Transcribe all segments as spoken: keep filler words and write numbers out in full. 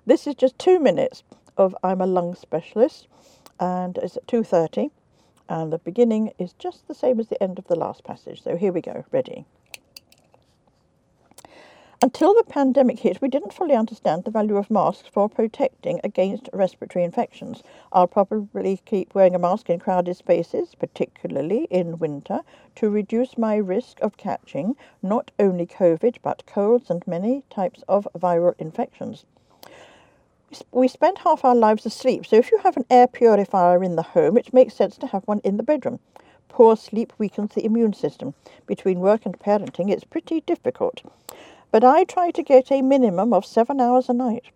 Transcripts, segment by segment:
This is just two minutes of I'm a lung specialist, and it's at two thirty, and the beginning is just the same as the end of the last passage. So here we go, ready. Until the pandemic hit, we didn't fully understand the value of masks for protecting against respiratory infections. I'll probably keep wearing a mask in crowded spaces, particularly in winter, to reduce my risk of catching not only COVID, but colds and many types of viral infections. We spend half our lives asleep, so if you have an air purifier in the home, it makes sense to have one in the bedroom. Poor sleep weakens the immune system. Between work and parenting, it's pretty difficult. But I try to get a minimum of seven hours a night.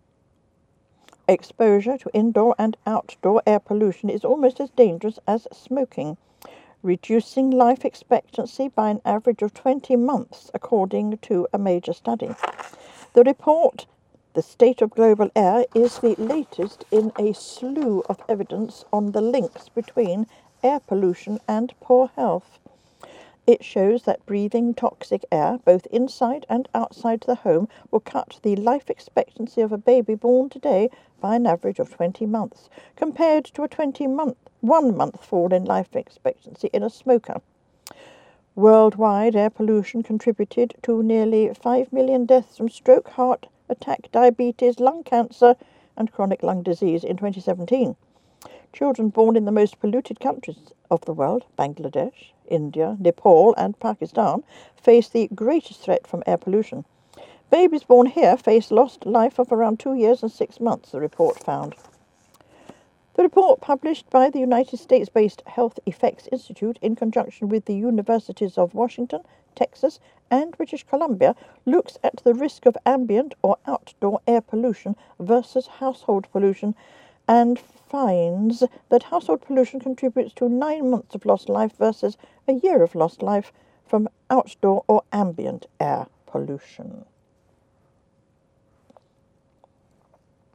Exposure to indoor and outdoor air pollution is almost as dangerous as smoking, reducing life expectancy by an average of twenty months, according to a major study. The report, The State of Global Air, is the latest in a slew of evidence on the links between air pollution and poor health. It shows that breathing toxic air, both inside and outside the home, will cut the life expectancy of a baby born today by an average of twenty months, compared to a twenty-month, one-month fall in life expectancy in a smoker. Worldwide, air pollution contributed to nearly five million deaths from stroke, heart attack, diabetes, lung cancer, and chronic lung disease in twenty seventeen. Children born in the most polluted countries of the world, Bangladesh, India, Nepal, and Pakistan, face the greatest threat from air pollution. Babies born here face lost life of around two years and six months, the report found. The report, published by the United States-based Health Effects Institute in conjunction with the Universities of Washington, Texas, and British Columbia, looks at the risk of ambient or outdoor air pollution versus household pollution, and finds that household pollution contributes to nine months of lost life versus a year of lost life from outdoor or ambient air pollution.